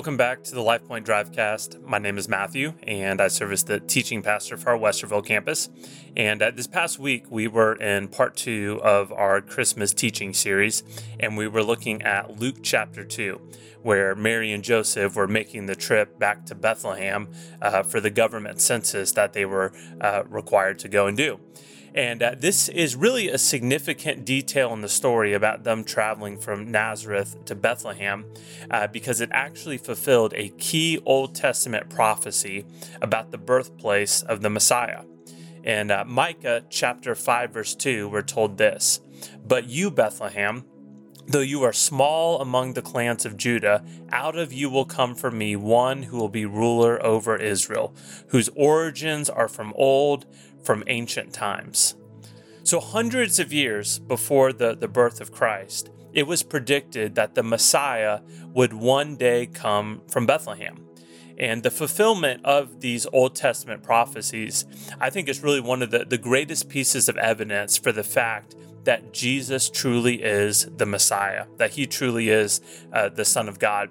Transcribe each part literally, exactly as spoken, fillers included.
Welcome back to the LifePoint Drivecast. My name is Matthew, and I serve as the teaching pastor for our Westerville campus. And uh, this past week, we were in part two of our Christmas teaching series, and we were looking at Luke chapter two, where Mary and Joseph were making the trip back to Bethlehem uh, for the government census that they were uh, required to go and do. And uh, this is really a significant detail in the story about them traveling from Nazareth to Bethlehem uh, because it actually fulfilled a key Old Testament prophecy about the birthplace of the Messiah. In uh, Micah chapter five, verse two, we're told this, "But you, Bethlehem, though you are small among the clans of Judah, out of you will come for me one who will be ruler over Israel, whose origins are from old, from ancient times." So hundreds of years before the, the birth of Christ, it was predicted that the Messiah would one day come from Bethlehem. And the fulfillment of these Old Testament prophecies, I think, is really one of the, the greatest pieces of evidence for the fact that Jesus truly is the Messiah, that he truly is uh, the Son of God.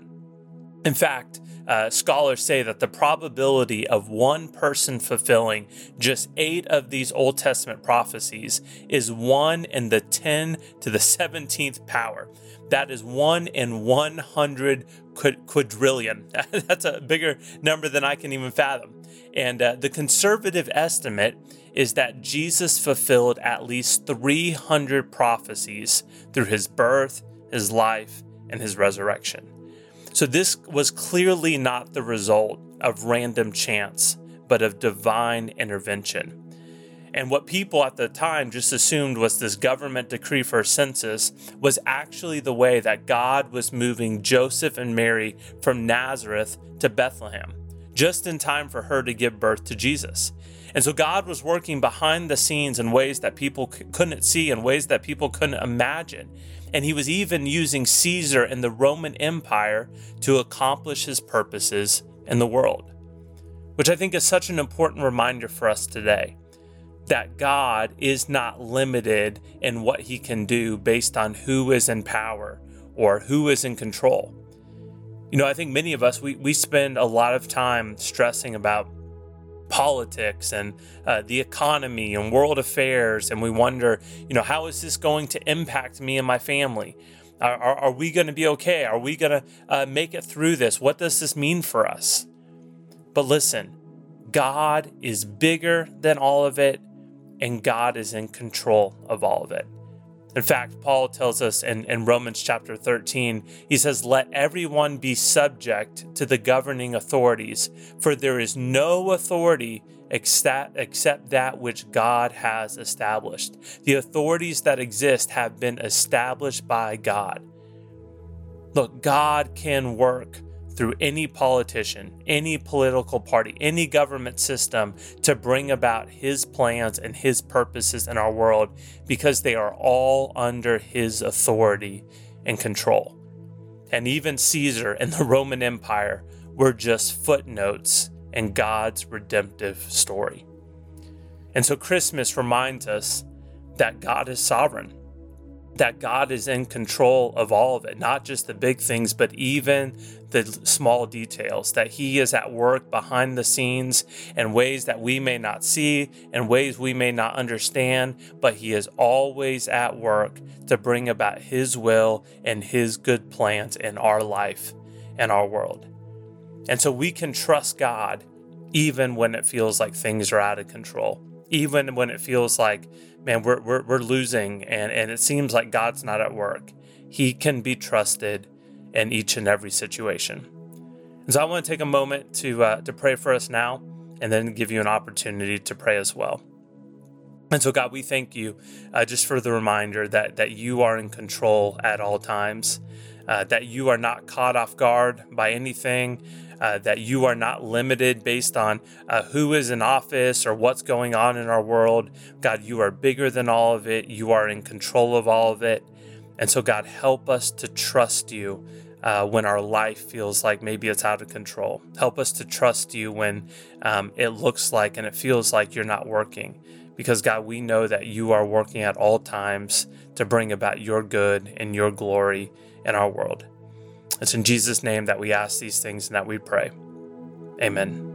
In fact, Uh, scholars say that the probability of one person fulfilling just eight of these Old Testament prophecies is one in the ten to the seventeenth power. That is one in one hundred quadrillion. That's a bigger number than I can even fathom. And uh, the conservative estimate is that Jesus fulfilled at least three hundred prophecies through his birth, his life, and his resurrection. So this was clearly not the result of random chance, but of divine intervention. And what people at the time just assumed was this government decree for a census was actually the way that God was moving Joseph and Mary from Nazareth to Bethlehem, just in time for her to give birth to Jesus. And so God was working behind the scenes in ways that people c- couldn't see, in ways that people couldn't imagine. And he was even using Caesar and the Roman Empire to accomplish his purposes in the world, which I think is such an important reminder for us today, that God is not limited in what he can do based on who is in power or who is in control. You know, I think many of us, we, we spend a lot of time stressing about politics and uh, the economy and world affairs, and we wonder, you know, how is this going to impact me and my family? Are, are, are we going to be okay? Are we going to uh, make it through this? What does this mean for us? But listen, God is bigger than all of it, and God is in control of all of it. In fact, Paul tells us in, in Romans chapter thirteen, he says, "Let everyone be subject to the governing authorities, for there is no authority except, except that which God has established." The authorities that exist have been established by God. Look, God can work through any politician, any political party, any government system to bring about his plans and his purposes in our world because they are all under his authority and control. And even Caesar and the Roman Empire were just footnotes in God's redemptive story. And so Christmas reminds us that God is sovereign, that God is in control of all of it, not just the big things, but even the small details, that he is at work behind the scenes in ways that we may not see, in ways we may not understand, but he is always at work to bring about his will and his good plans in our life and our world. And so we can trust God even when it feels like things are out of control, even when it feels like, man, we're we're, we're losing and, and it seems like God's not at work. He can be trusted in each and every situation. And so I want to take a moment to uh, to pray for us now, and then give you an opportunity to pray as well. And so, God, we thank you uh, just for the reminder that that you are in control at all times, uh, that you are not caught off guard by anything, uh, that you are not limited based on uh, who is in office or what's going on in our world. God, you are bigger than all of it. You are in control of all of it. And so, God, help us to trust you uh, when our life feels like maybe it's out of control. Help us to trust you when um, it looks like and it feels like you're not working. Because, God, we know that you are working at all times to bring about your good and your glory in our world. It's in Jesus' name that we ask these things and that we pray. Amen.